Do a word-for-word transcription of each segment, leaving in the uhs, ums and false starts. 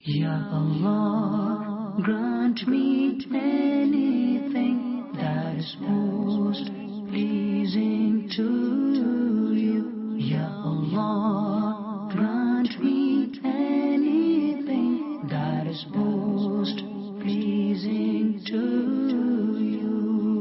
Ya Allah, grant me anything that is most pleasing to you. Ya Allah, grant me anything that is most pleasing to you.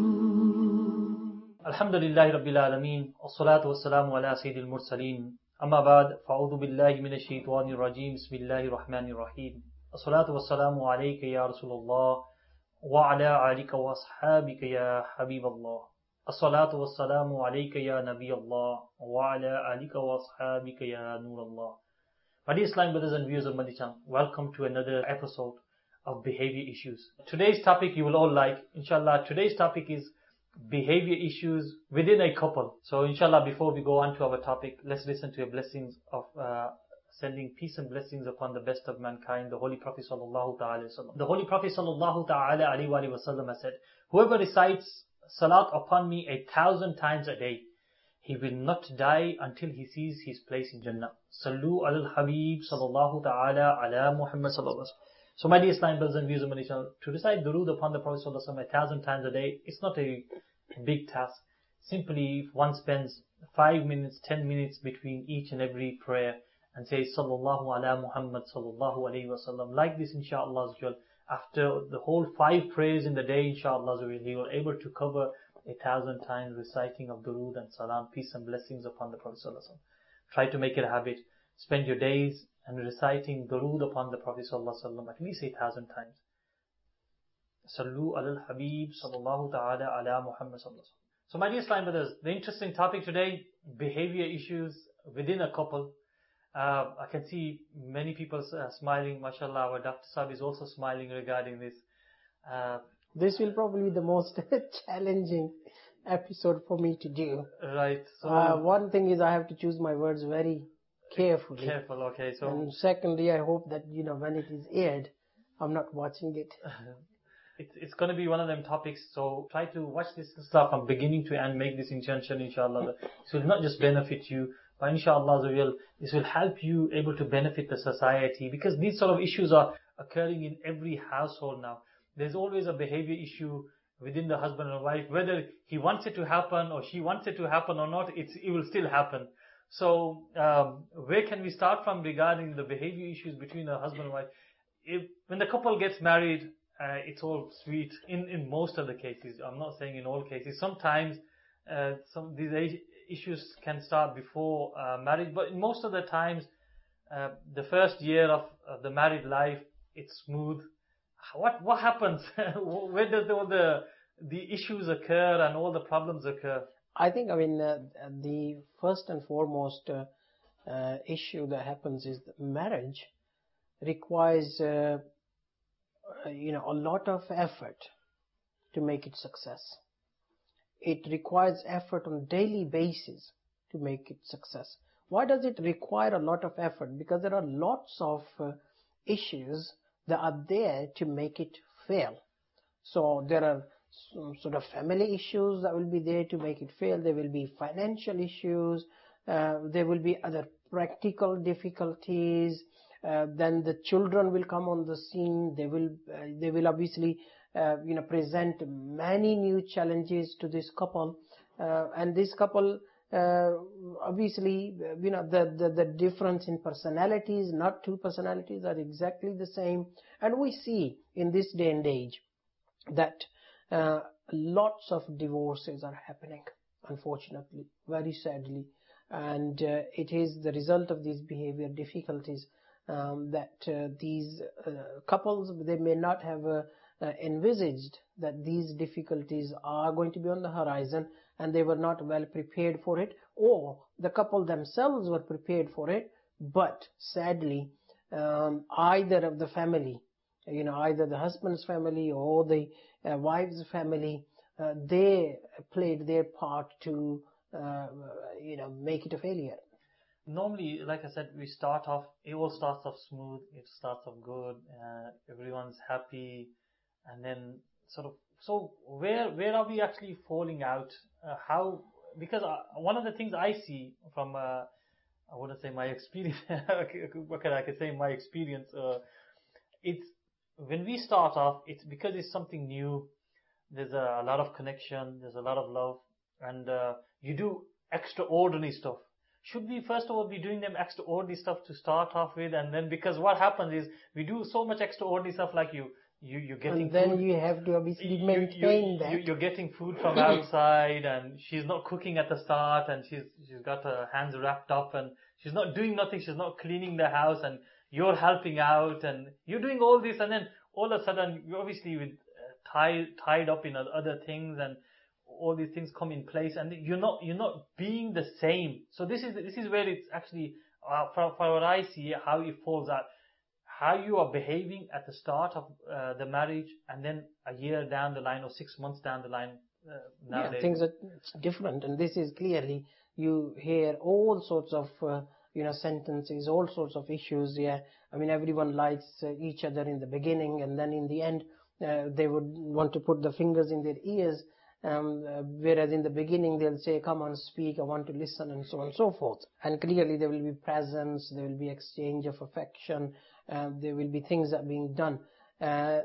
Alhamdulillahi Rabbil Alameen, wassalatu wassalamu ala Sayyidil Mursaleen. Amma ba'd, fa'udhu billahi minash shaitanir rajim, bismillahir rahmanir rahim. Assalatu wassalamu alayka ya Rasulullah, wa ala alika wa ashabika ya Habiballah. Assalatu wassalamu alayka ya Nabiyallah, wa ala alika wa ashabika ya Nurallah. My dear Islam brothers and viewers of Madichan, welcome to another episode of behavior issues. Today's topic you will all like, inshallah. Today's topic is behavior issues within a couple. So inshallah, before we go on to our topic, let's listen to a blessings of uh, sending peace and blessings upon the best of mankind, the Holy Prophet sallallahu ta'ala wasallam. The Holy Prophet sallallahu ta'ala alayhi wa sallam has said, whoever recites salat upon me a thousand times a day, he will not die until he sees his place in Jannah. Sallu al Habib sallallahu ta'ala ala Muhammad sallallahu alaihi wasallam. So my dear Islam brothers and viewers of Malaysia, to recite durood upon the Prophet sallallahu alaihi wasallam a thousand times a day, it's not a big task. Simply if one spends five minutes, ten minutes between each and every prayer and says sallallahu ala Muhammad sallallahu alaihi wasallam, like this inshallah, after the whole five prayers in the day inshallah, he will able to cover a thousand times reciting of durood and salam, peace and blessings upon the Prophet sallallahu alaihi wasallam. Try to make it a habit. Spend your days and reciting durood upon the Prophet sallallahu alaihi wasallam at least eight thousand times. Sallu al Habib sallallahu ta'ala ala Muhammad sallallahu alaihi wasallam. So my dear Islam brothers, the interesting topic today, behavior issues within a couple. Uh, I can see many people uh, smiling, mashallah. Our Doctor Saab is also smiling regarding this. Uh, this will probably be the most challenging episode for me to do. Right. So uh, one thing is I have to choose my words very carefully. Careful, okay. So and secondly, I hope that, you know, when it is aired, I'm not watching it. It's, it's going to be one of them topics, so try to watch this stuff from beginning to end, make this intention, inshallah. This will not just benefit you, but inshallah, this will help you able to benefit the society, because these sort of issues are occurring in every household now. There's always a behavior issue within the husband and wife, whether he wants it to happen or she wants it to happen or not, it's, it will still happen. So, um, where can we start from regarding the behavior issues between a husband and wife? If, when the couple gets married, Uh, it's all sweet in, in most of the cases. I'm not saying in all cases. Sometimes uh, some these issues can start before uh, marriage, but in most of the times, uh, the first year of, of the married life, it's smooth. What what happens? Where does all the the issues occur and all the problems occur? I think, I mean, uh, the first and foremost uh, uh, issue that happens is that marriage requires Uh, you know, a lot of effort to make it success. It requires effort on a daily basis to make it success. Why does it require a lot of effort? Because there are lots of uh, issues that are there to make it fail. So there are some sort of family issues that will be there to make it fail. There will be financial issues. Uh, there will be other practical difficulties. Uh, then the children will come on the scene. They will, uh, they will obviously, uh, you know, present many new challenges to this couple. Uh, and this couple, uh, obviously, you know, the, the, the difference in personalities, not two personalities are exactly the same. And we see in this day and age that uh, lots of divorces are happening, unfortunately, very sadly. And uh, it is the result of these behavior difficulties. Um, that uh, these uh, couples, they may not have uh, uh, envisaged that these difficulties are going to be on the horizon, and they were not well prepared for it, or the couple themselves were prepared for it, but sadly um, either of the family, you know, either the husband's family or the uh, wife's family, uh, they played their part to uh, you know, make it a failure. Normally, like I said, we start off, it all starts off smooth, it starts off good, uh, everyone's happy, and then sort of, so where where are we actually falling out? Uh, how, because uh, one of the things I see from, uh, I wouldn't say my experience, what can I can say my experience, uh, it's, when we start off, it's because it's something new. There's a, a lot of connection, there's a lot of love, and uh, you do extraordinary stuff. Should we first of all be doing them extraordinary stuff to start off with, and then, because what happens is we do so much extraordinary stuff, like you, you you're getting and then food. you have to obviously You- maintain you, that. You, you're getting food from outside, and she's not cooking at the start, and she's she's got her hands wrapped up, and she's not doing nothing. She's not cleaning the house, and you're helping out, and you're doing all this, and then all of a sudden, you're obviously with uh, tied tied up in other things, and all these things come in place, and you're not you're not being the same. So this is this is where it's actually uh, for, for what I see, how it falls out. How you are behaving at the start of uh, the marriage, and then a year down the line or six months down the line. Uh, nowadays. Yeah, things are different, and this is clearly, you hear all sorts of uh, you know sentences, all sorts of issues. Yeah, I mean everyone likes uh, each other in the beginning, and then in the end uh, they would want to put the fingers in their ears. Um, uh, whereas in the beginning they'll say, "Come on, speak. I want to listen," and so on and so forth. And clearly there will be presence, there will be exchange of affection. Uh, there will be things that are being done. Uh,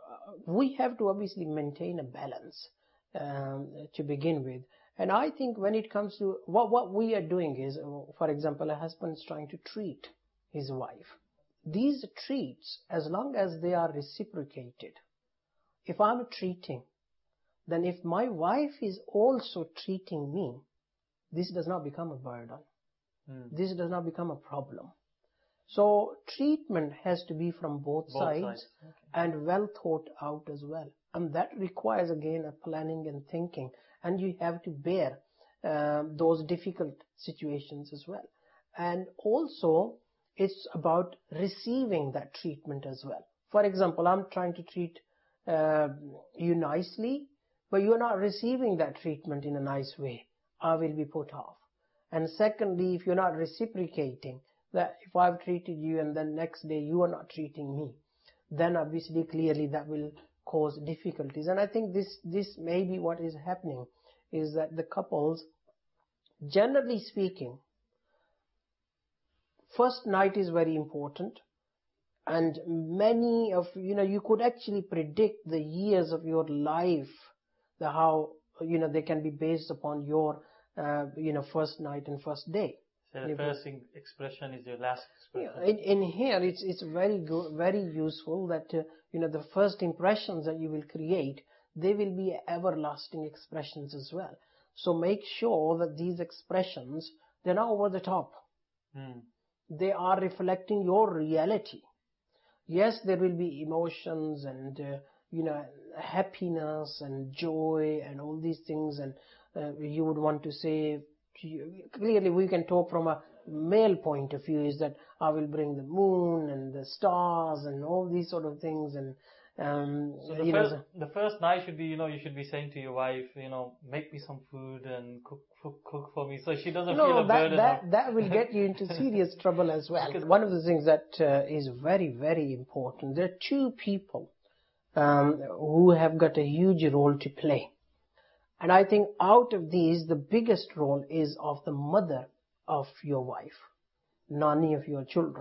we have to obviously maintain a balance um, to begin with. And I think when it comes to what, what we are doing is, for example, a husband is trying to treat his wife. These treats, as long as they are reciprocated, if I'm treating, then if my wife is also treating me, this does not become a burden. Hmm. This does not become a problem. So treatment has to be from both, Both sides, sides. Okay. and well thought out as well. And that requires again a planning and thinking. And you have to bear um, those difficult situations as well. And also it's about receiving that treatment as well. For example, I'm trying to treat uh, you nicely, but you're not receiving that treatment in a nice way. I will be put off. And secondly, if you're not reciprocating, that if I've treated you and then next day you are not treating me, then obviously clearly that will cause difficulties. And I think this this may be what is happening, is that the couples, generally speaking, first night is very important, and many of, you know, you could actually predict the years of your life, the how, you know, they can be based upon your, uh, you know, first night and first day. So the first expression is your last expression. Yeah, in, in here, it's it's very good, very useful that uh, you know the first impressions that you will create, they will be everlasting expressions as well. So make sure that these expressions, they're not over the top. Hmm. They are reflecting your reality. Yes, there will be emotions and uh, you know happiness and joy and all these things, and uh, you would want to say. Clearly we can talk from a male point of view, is that I will bring the moon and the stars and all these sort of things, and um, so the you first, know, the first night should be, you know, you should be saying to your wife, you know, make me some food and cook cook, cook for me, so she doesn't no, feel a that, burden. that, of... that will get you into serious trouble as well. One of the things that uh, is very, very important, there are two people um, who have got a huge role to play. And I think out of these, the biggest role is of the mother of your wife, nanny of your children.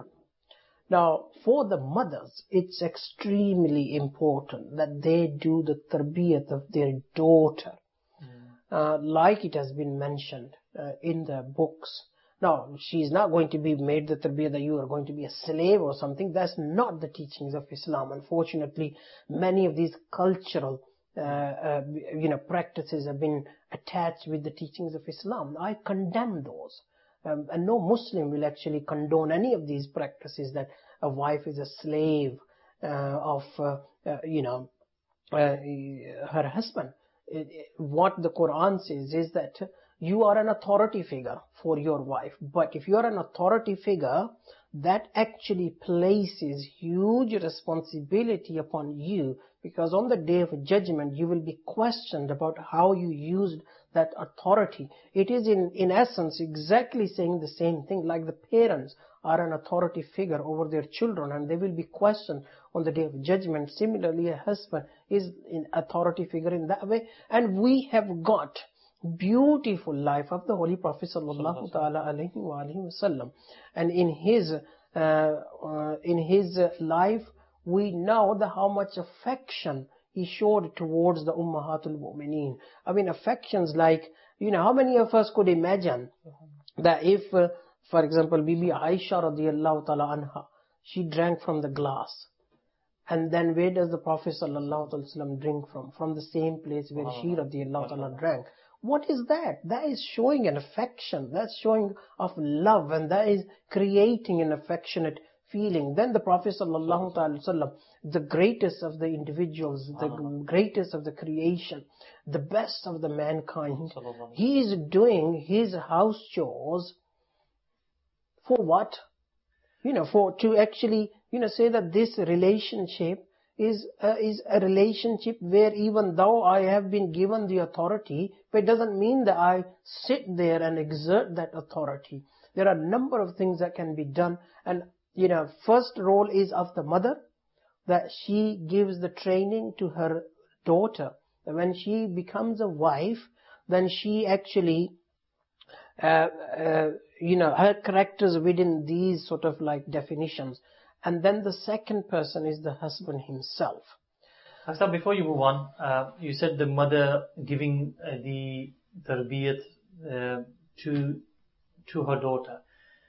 Now, for the mothers, it's extremely important that they do the tarbiyat of their daughter, mm. uh, like it has been mentioned uh, in the books. Now, she's not going to be made the tarbiyat that you are going to be a slave or something. That's not the teachings of Islam. Unfortunately, many of these cultural Uh, uh, you know, practices have been attached with the teachings of Islam. I condemn those. Um, and no Muslim will actually condone any of these practices, that a wife is a slave uh, of, uh, uh, you know, uh, her husband. It, it, what the Quran says is that you are an authority figure for your wife. But if you are an authority figure, that actually places huge responsibility upon you, because on the day of judgment you will be questioned about how you used that authority. It is in, in essence exactly saying the same thing, like the parents are an authority figure over their children and they will be questioned on the day of judgment. Similarly, a husband is an authority figure in that way. And we have got beautiful life of the Holy Prophet sallallahu ta'ala alayhi wa alayhi wa sallam. And in his uh, uh, in his life we know the how much affection he showed towards the Ummahatul Mu'mineen. I mean, affections like, you know, how many of us could imagine that if, uh, for example, Bibi Aisha radiallahu ta'ala anha, she drank from the glass. And then where does the Prophet sallallahu alaihi wasallam drink from? From the same place where she radiallahu ta'ala drank. What is that? That is showing an affection. That's showing of love, and that is creating an affectionate feeling. Then the Prophet sallallahu alaihi wasallam, the greatest of the individuals, the greatest of the creation, the best of the mankind, he is doing his house chores for what? You know, for to actually, you know, say that this relationship is uh, is a relationship where even though I have been given the authority, but it doesn't mean that I sit there and exert that authority. There are a number of things that can be done, and you know, first role is of the mother, that she gives the training to her daughter. When she becomes a wife, then she actually, uh, uh, you know, her characters within these sort of like definitions. And then the second person is the husband himself. Hafsa, before you move on, uh, you said the mother giving uh, the tarbiyat uh, to to her daughter.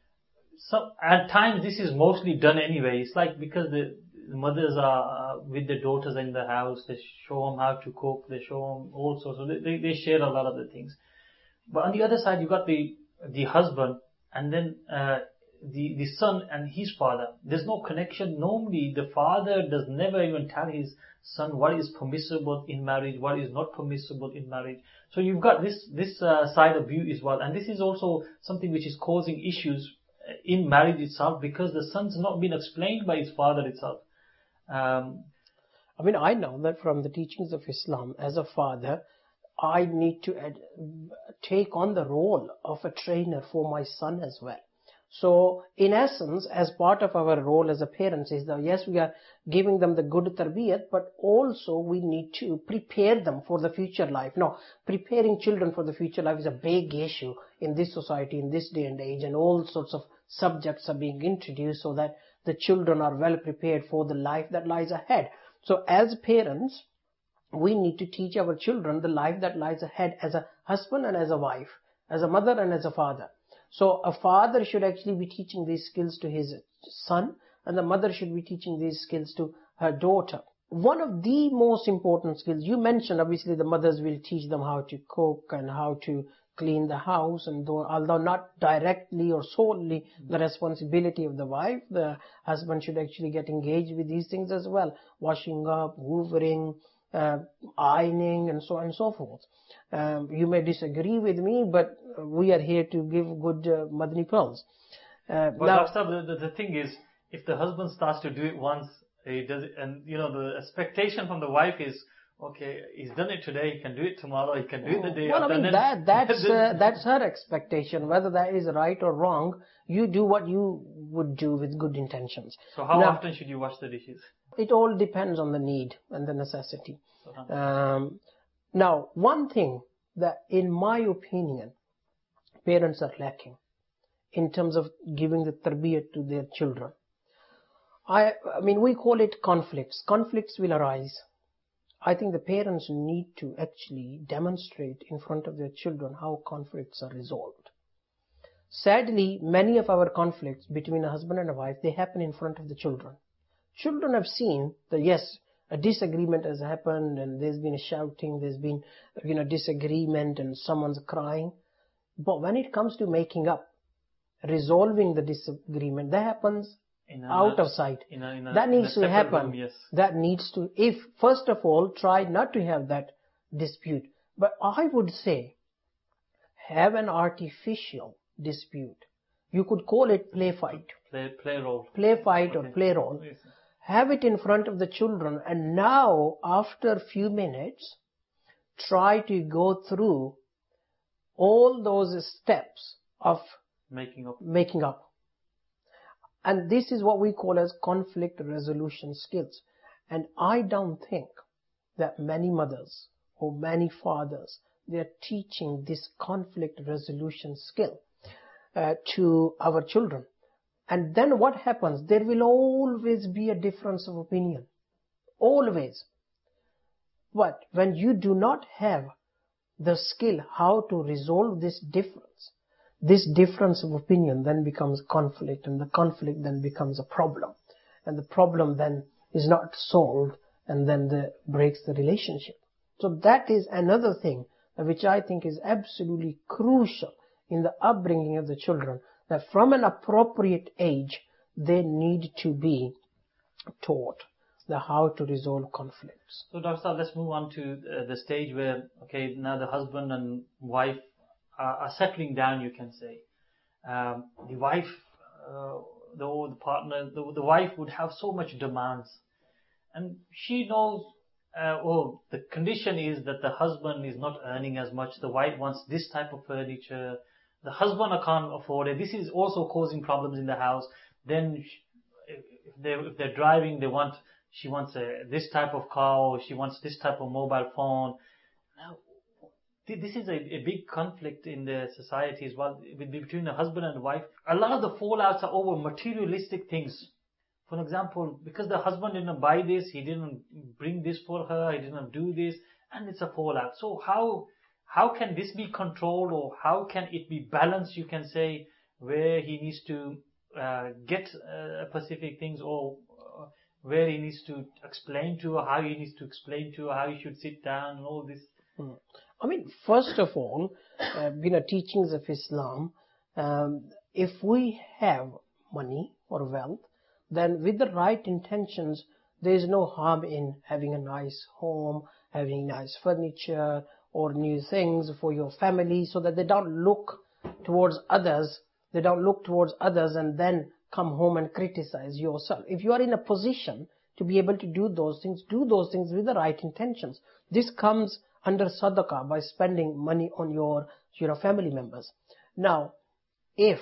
So at times this is mostly done anyway. It's like because the, the mothers are uh, with the daughters in the house, they show them how to cook, they show them all sorts of, they, they share a lot of the things. But on the other side, you got the the husband, and then uh, the the son and his father. There's no connection. Normally, the father does never even tell his son what is permissible in marriage, what is not permissible in marriage. So you've got this this uh, side of view as well, and this is also something which is causing issues in marriage itself, because the son's not been explained by his father itself. Um, I mean, I know that from the teachings of Islam, as a father, I need to ad- take on the role of a trainer for my son as well. So, in essence, as part of our role as a parents is that, yes, we are giving them the good tarbiyat, but also we need to prepare them for the future life. Now, preparing children for the future life is a big issue in this society, in this day and age, and all sorts of subjects are being introduced so that the children are well prepared for the life that lies ahead. So, as parents, we need to teach our children the life that lies ahead as a husband and as a wife, as a mother and as a father. So a father should actually be teaching these skills to his son, and the mother should be teaching these skills to her daughter. One of the most important skills, you mentioned obviously the mothers will teach them how to cook and how to clean the house, and though, although not directly or solely the responsibility of the wife, the husband should actually get engaged with these things as well. Washing up, hoovering, uh, ironing, and so on and so forth. Um, you may disagree with me, but we are here to give good uh, Madani pearls. Uh, but now, the, the, the thing is, if the husband starts to do it once, he does it, and you know the expectation from the wife is, okay, he's done it today, he can do it tomorrow, he can do it the day well, after. I mean, that, that's, uh, that's her expectation. Whether that is right or wrong, you do what you would do with good intentions. So how now, often should you wash the dishes? It all depends on the need and the necessity. Um, now, one thing that, in my opinion, parents are lacking in terms of giving the tarbiyat to their children. I, I mean, we call it conflicts. Conflicts will arise. I think the parents need to actually demonstrate in front of their children how conflicts are resolved. Sadly, many of our conflicts between a husband and a wife, they happen in front of the children. Children have seen that, yes, a disagreement has happened and there's been a shouting, there's been, you know, disagreement and someone's crying. But when it comes to making up, resolving the disagreement, that happens in a, out of sight. In a, in a, that needs to happen. Room, yes. That needs to, if, first of all, try not to have that dispute. But I would say, have an artificial dispute. You could call it play fight. Play, play role. Play fight okay. or play role. Yes. Have it in front of the children, and now, after a few minutes, try to go through all those steps of making up. making up. And this is what we call as conflict resolution skills. And I don't think that many mothers or many fathers, they are teaching this conflict resolution skill uh, to our children. And then what happens? There will always be a difference of opinion. Always. But when you do not have the skill how to resolve this difference, this difference of opinion then becomes conflict, and the conflict then becomes a problem. And the problem then is not solved, and then the, breaks the relationship. So that is another thing which I think is absolutely crucial in the upbringing of the children, that from an appropriate age, they need to be taught the how to resolve conflicts. So, Doctor Saab, let's move on to uh, the stage where, okay, now the husband and wife are, are settling down, you can say. Um, the wife, uh, the, the partner, the, the wife would have so much demands. And she knows, uh, oh, the condition is that the husband is not earning as much. The wife wants this type of furniture. The husband can't afford it. This is also causing problems in the house. Then if they're, if they're driving, they want, she wants a, this type of car, or she wants this type of mobile phone. Now, this is a, a big conflict in the society as well, between the husband and the wife. A lot of the fallouts are over materialistic things. For example, because the husband didn't buy this, he didn't bring this for her, he didn't do this, and it's a fallout. So how how can this be controlled, or how can it be balanced, you can say, where he needs to uh, get uh, specific things, or uh, where he needs to explain to her, how he needs to explain to her, how he should sit down, and all this. Hmm. I mean, first of all, uh, you know, teachings of Islam, um, if we have money or wealth, then with the right intentions, there is no harm in having a nice home, having nice furniture, or new things for your family, so that they don't look towards others, they don't look towards others and then come home and criticize yourself. If you are in a position to be able to do those things, do those things with the right intentions. This comes under sadaqah, by spending money on your, your family members. Now, if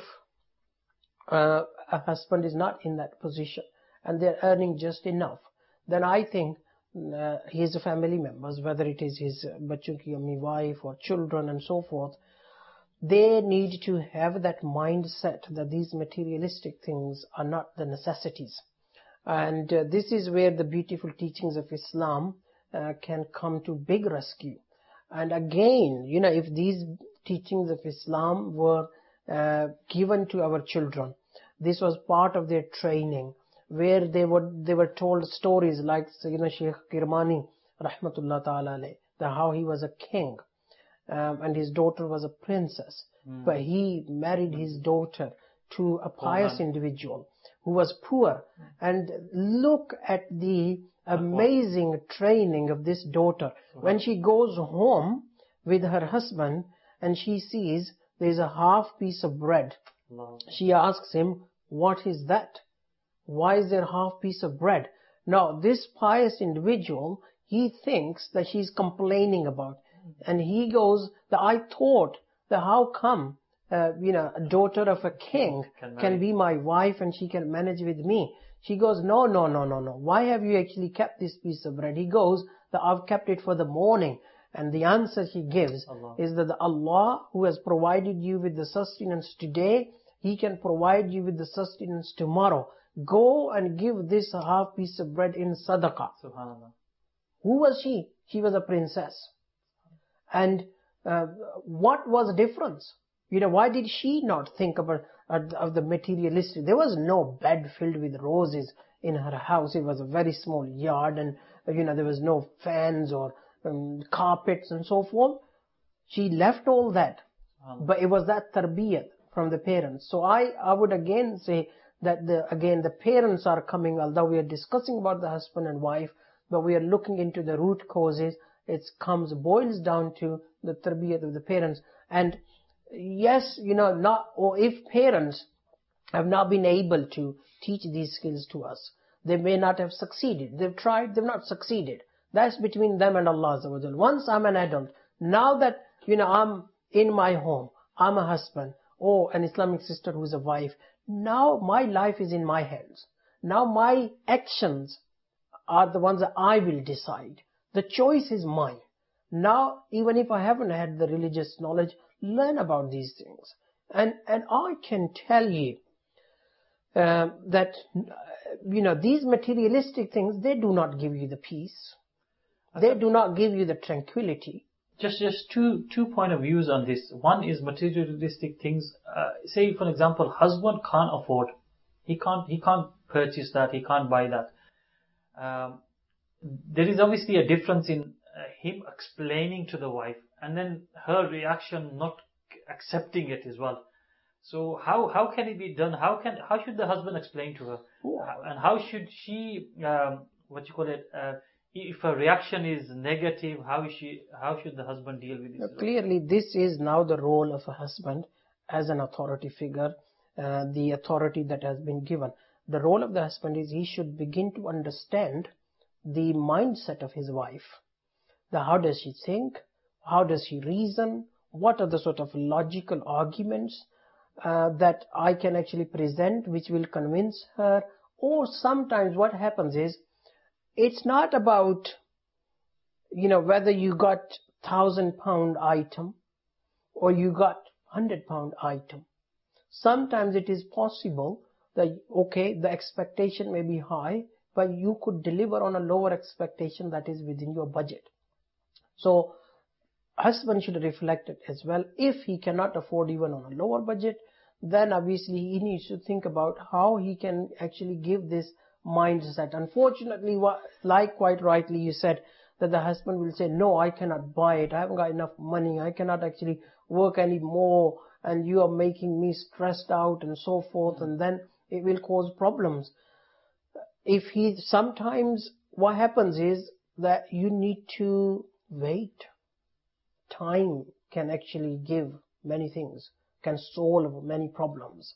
uh, a husband is not in that position and they're earning just enough, then I think uh, his family members, whether it is his bachun ki ammi, wife or children and so forth, they need to have that mindset that these materialistic things are not the necessities. And uh, this is where the beautiful teachings of Islam uh, can come to big rescue. And again, you know, if these teachings of Islam were uh, given to our children, this was part of their training, where they were they were told stories like, you know, Sheikh Kirmani, rahmatullah ta'ala alayh, that how he was a king um, and his daughter was a princess, mm. but he married his daughter to a pious oh, individual who was poor. And look at the amazing training of this daughter. When she goes home with her husband and she sees there's a half piece of bread, she asks him, what is that? Why is there half piece of bread? Now this pious individual, he thinks that she's complaining about, and he goes, that I thought that how come uh, you know, a daughter of a king can, can be my wife and she can manage with me. She goes, no, no, no, no, no. Why have you actually kept this piece of bread? He goes, that I've kept it for the morning. And the answer he gives Allah. is that the Allah, who has provided you with the sustenance today, He can provide you with the sustenance tomorrow. Go and give this half piece of bread in sadaqah. Subhanallah. Who was she? She was a princess. And uh, what was the difference? You know, why did she not think about uh, of the materialistic? There was no bed filled with roses in her house. It was a very small yard, and uh, you know, there was no fans or um, carpets and so forth. She left all that, but it was that tarbiyat from the parents. So I, I would again say that the again the parents are coming. Although we are discussing about the husband and wife, but we are looking into the root causes. It comes boils down to the tarbiyat of the parents. And yes, you know, not, or if parents have not been able to teach these skills to us, they may not have succeeded. They've tried, they've not succeeded. That's between them and Allah Azza wa Jal. Once I'm an adult, now that, you know, I'm in my home, I'm a husband, or an Islamic sister who's a wife, now my life is in my hands. Now my actions are the ones that I will decide. The choice is mine. Now, even if I haven't had the religious knowledge, learn about these things. And and I can tell you, uh, that, you know, these materialistic things, they do not give you the peace. They do not give you the tranquility. Just just two two point of views on this. One is materialistic things. Uh, say, for example, husband can't afford. He can't he can't purchase that. He can't buy that. Um, there is obviously a difference in uh, him explaining to the wife and then her reaction not accepting it as well. So how how can it be done? How can how should the husband explain to her? And how should she um, what you call it? Uh, if her reaction is negative, how is she? How should the husband deal with this? Now, clearly, this is now the role of a husband as an authority figure, uh, the authority that has been given. The role of the husband is he should begin to understand the mindset of his wife. The, how does she think? How does she reason? What are the sort of logical arguments uh, that I can actually present which will convince her? Or sometimes what happens is, it's not about, you know, whether you got thousand pound item or you got hundred pound item. Sometimes it is possible that, okay, the expectation may be high, but you could deliver on a lower expectation that is within your budget. So husband should reflect it as well. If he cannot afford even on a lower budget, then obviously he needs to think about how he can actually give this mindset. Unfortunately, like quite rightly you said, that the husband will say, no, I cannot buy it. I haven't got enough money. I cannot actually work anymore. And you are making me stressed out and so forth. And then it will cause problems. If he, sometimes what happens is that you need to wait. Time can actually give many things, can solve many problems.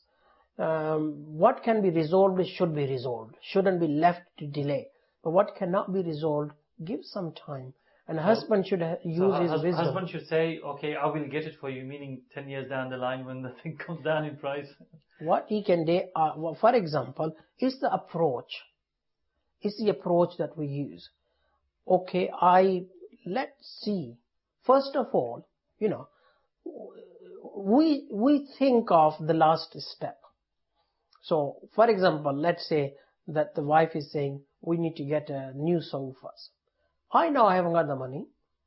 Um, what can be resolved should be resolved, shouldn't be left to delay. But what cannot be resolved, give some time. And so, husband should ha- use so his hus- wisdom. Husband should say, okay, I will get it for you, meaning ten years down the line when the thing comes down in price. What he can do, uh, well, for example, is the approach. Is the approach that we use. Okay, I, let's see. First of all, you know, we, we think of the last step. So, for example, let's say that the wife is saying, we need to get a new sofas. I know I haven't got the money.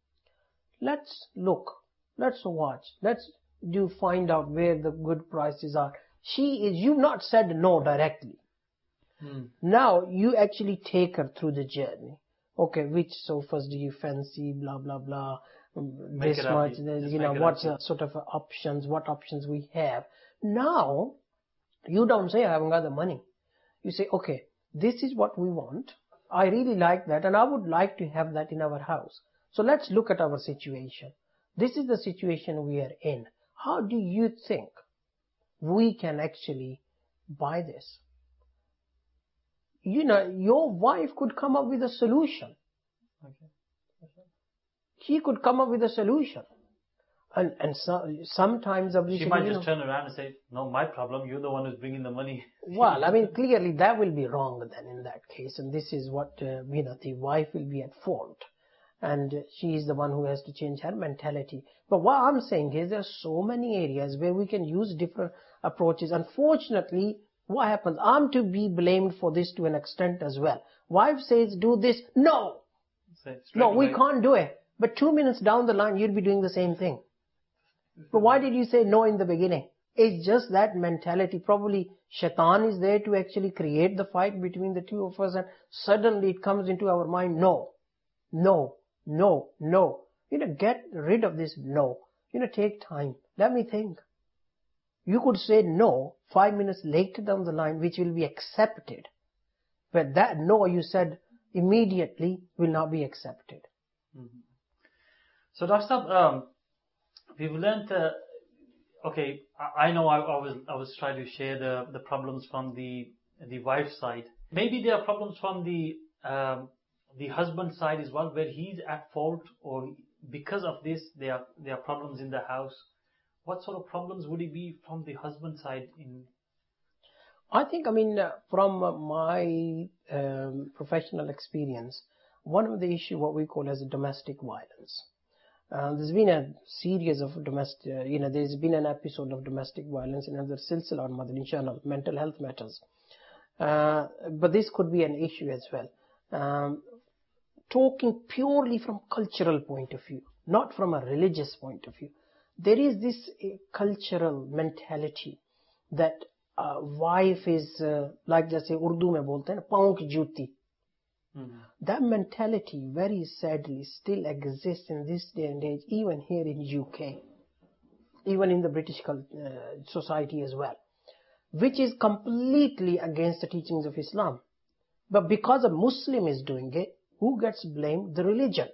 Let's look. Let's watch. Let's do find out where the good prices are. She is, you've not said no directly. Hmm. Now, you actually take her through the journey. Okay, which sofas do you fancy? Blah, blah, blah. Make this much, you know, what's the sort of options, what options we have. Now, you don't say, I haven't got the money. You say, okay, this is what we want. I really like that and I would like to have that in our house. So let's look at our situation. This is the situation we are in. How do you think we can actually buy this? You know, your wife could come up with a solution. Okay. Okay. She could come up with a solution. And, and so, sometimes obviously, she might just know, turn around and say, no, my problem, you're the one who's bringing the money. Well, I mean, clearly that will be wrong then in that case. And this is what, uh, you know, the wife will be at fault. And she is the one who has to change her mentality. But what I'm saying is there are so many areas where we can use different approaches. Unfortunately, what happens? I'm to be blamed for this to an extent as well. Wife says, do this. No! No, we away. Can't do it. But two minutes down the line, you'll be doing the same thing. But why did you say no in the beginning? It's just that mentality. Probably Shaitan is there to actually create the fight between the two of us, and suddenly it comes into our mind, no, no, no, no. You know, get rid of this no. You know, take time. Let me think. You could say no five minutes later down the line, which will be accepted. But that no you said immediately will not be accepted. Mm-hmm. So Doctor Saab, um, we've learned, uh, okay, I, I know I, I was I was trying to share the, the problems from the the wife's side. Maybe there are problems from the um, the husband's side as well, where he's at fault, or because of this there are there are problems in the house. What sort of problems would it be from the husband side? In I think, I mean, uh, from uh, my um, professional experience, one of the issues what we call as domestic violence. Uh, there's been a series of domestic, uh, you know, there's been an episode of domestic violence in another silsila on Madani channel, mental health matters. Uh, but this could be an issue as well. Um, talking purely from cultural point of view, not from a religious point of view, there is this uh, cultural mentality that uh, wife is uh, like जैसे उर्दू में बोलते हैं ना पाँव की जूती. Mm-hmm. That mentality very sadly still exists in this day and age, even here in U K, even in the British uh, society as well, which is completely against the teachings of Islam. But because a Muslim is doing it, who gets blamed? The religion.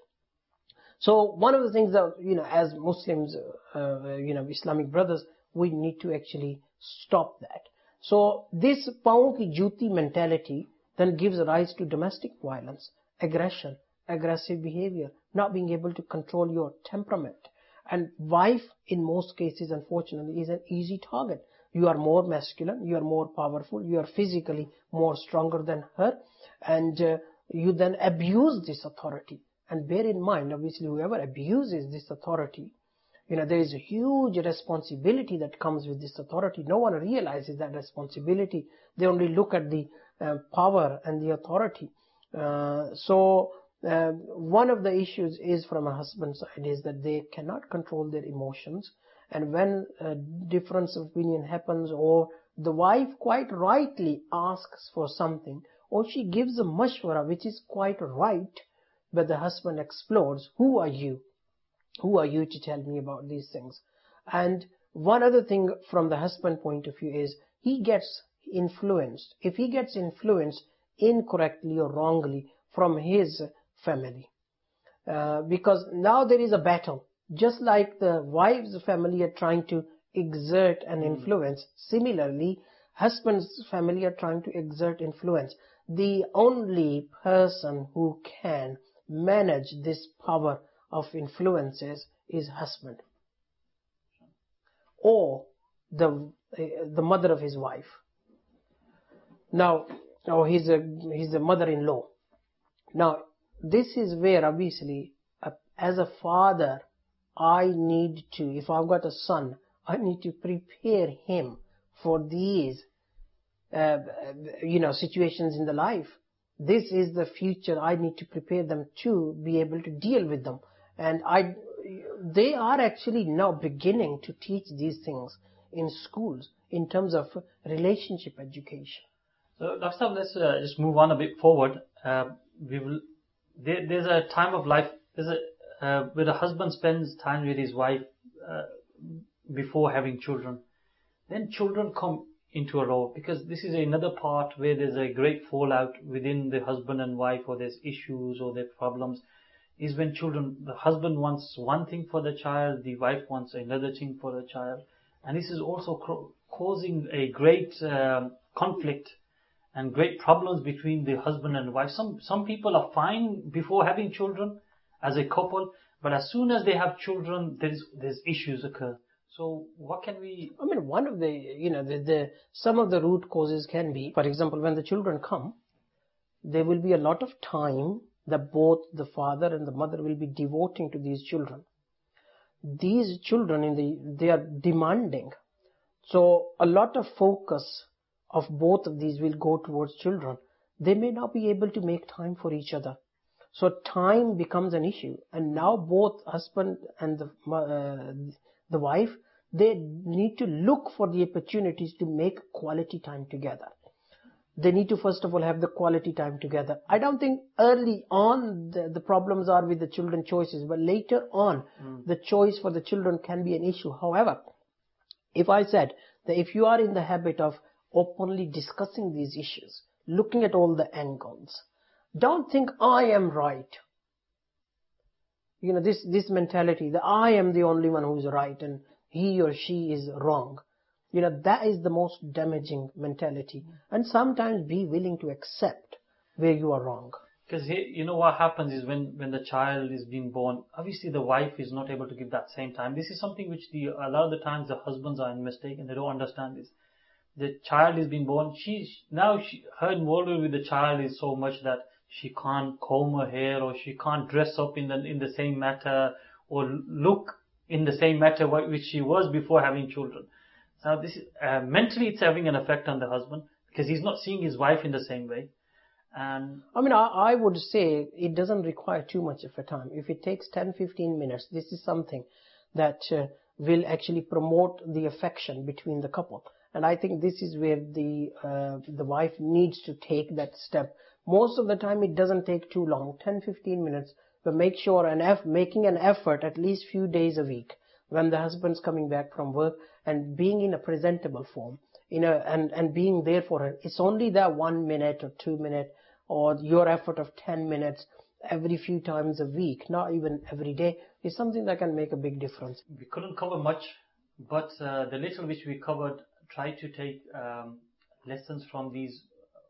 So one of the things that, you know, as Muslims, uh, you know, Islamic brothers, we need to actually stop that. So this paon ki juti mentality then gives rise to domestic violence, aggression, aggressive behavior, not being able to control your temperament. And wife, in most cases, unfortunately, is an easy target. You are more masculine, you are more powerful, you are physically more stronger than her, and uh, you then abuse this authority. And bear in mind, obviously, whoever abuses this authority, you know, there is a huge responsibility that comes with this authority. No one realizes that responsibility. They only look at the uh, power and the authority. Uh, so, uh, one of the issues is from a husband's side is that they cannot control their emotions. And when a difference of opinion happens, or the wife quite rightly asks for something, or she gives a mashwara which is quite right, but the husband explodes, who are you? Who are you to tell me about these things? And one other thing from the husband point of view is he gets influenced. If he gets influenced incorrectly or wrongly from his family, uh, because now there is a battle. Just like the wife's family are trying to exert an influence, similarly, husband's family are trying to exert influence. The only person who can manage this power of influences is husband, or the the mother of his wife. Now, or he's a he's a mother-in-law. Now, this is where obviously, uh, as a father, I need to, if I've got a son, I need to prepare him for these, uh, you know, situations in the life. This is the future. I need to prepare them to be able to deal with them. And I, they are actually now beginning to teach these things in schools in terms of relationship education. So, Doctor Saab, let's uh, just move on a bit forward. Uh, we will. There, there's a time of life. There's a uh, where the husband spends time with his wife uh, before having children. Then children come into a role, because this is another part where there's a great fallout within the husband and wife, or there's issues or there's problems. Is when children, the husband wants one thing for the child, the wife wants another thing for the child, and this is also cro- causing a great um, conflict and great problems between the husband and wife. Some some people are fine before having children as a couple, but as soon as they have children, there's there's issues occur. So what can we? I mean, one of the you know the, the some of the root causes can be, for example, when the children come, there will be a lot of time that both the father and the mother will be devoting to these children. These children in the they are demanding, so a lot of focus of both of these will go towards children. They may not be able to make time for each other. So time becomes an issue. And now both husband and the, uh, the wife, they need to look for the opportunities to make quality time together. They need to first of all have the quality time together. I don't think early on the, the problems are with the children choices, but later on mm. the choice for the children can be an issue. However, if I said that if you are in the habit of openly discussing these issues, looking at all the angles, don't think I am right. You know, this, this mentality that I am the only one who is right and he or she is wrong. You know, that is the most damaging mentality. And sometimes be willing to accept where you are wrong. Because, you know, what happens is when, when the child is being born, obviously the wife is not able to give that same time. This is something which the, a lot of the times the husbands are mistaken. They don't understand this. The child is being born. She, now she, her involvement with the child is so much that she can't comb her hair, or she can't dress up in the, in the same matter, or look in the same matter which she was before having children. Now this is, uh, mentally it's having an effect on the husband. because he's not seeing his wife in the same way. And I mean, I, I would say it doesn't require too much of a time. If it takes ten to fifteen minutes, this is something that uh, will actually promote the affection between the couple. And I think this is where the uh, the wife needs to take that step. Most of the time, it doesn't take too long, ten to fifteen minutes, but make sure an eff- making an effort at least few days a week when the husband's coming back from work and being in a presentable form, you know, and, and being there for her. It's only that one minute or two minutes or your effort of ten minutes every few times a week, not even every day, is something that can make a big difference. we couldn't cover much, but uh, the little which we covered, try to take um, lessons from these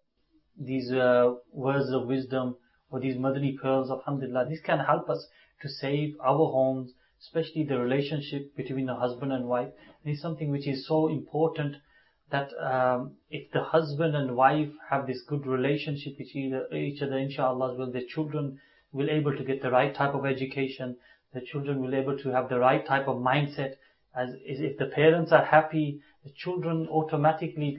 these uh, words of wisdom or these Madani pearls, alhamdulillah. This can help us to save our homes, especially the relationship between a husband and wife. It is something which is so important that um, if the husband and wife have this good relationship with each other, inshallah, well, the children will able to get the right type of education. The children will able to have the right type of mindset. As if the parents are happy, the children automatically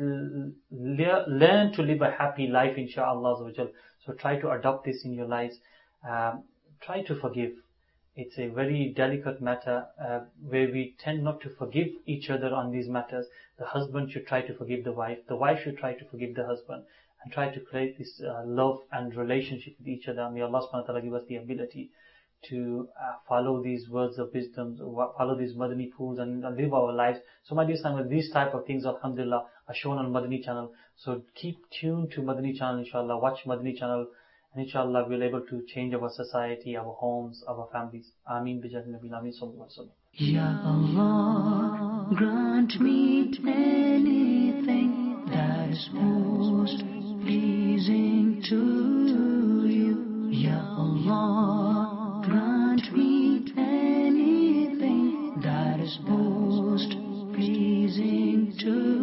le- learn to live a happy life, inshallah. So try to adopt this in your lives. Um, try to forgive. It's a very delicate matter uh, where we tend not to forgive each other on these matters. The husband should try to forgive the wife. The wife should try to forgive the husband and try to create this uh, love and relationship with each other. May Allah subhanahu wa ta'ala give us the ability to uh, follow these words of wisdom, follow these Madani pools and live our lives. So my dear son, these type of things, alhamdulillah, are shown on Madani channel. So keep tuned to Madani channel, inshallah. Watch Madani channel. And inshallah we'll be able to change our society, our homes, our families. Ameen bijah Nabi Ameen sallallahu alaihi wasallam. Ya Allah, grant me anything that is most pleasing to you. Ya Allah, grant me anything that is most pleasing to you.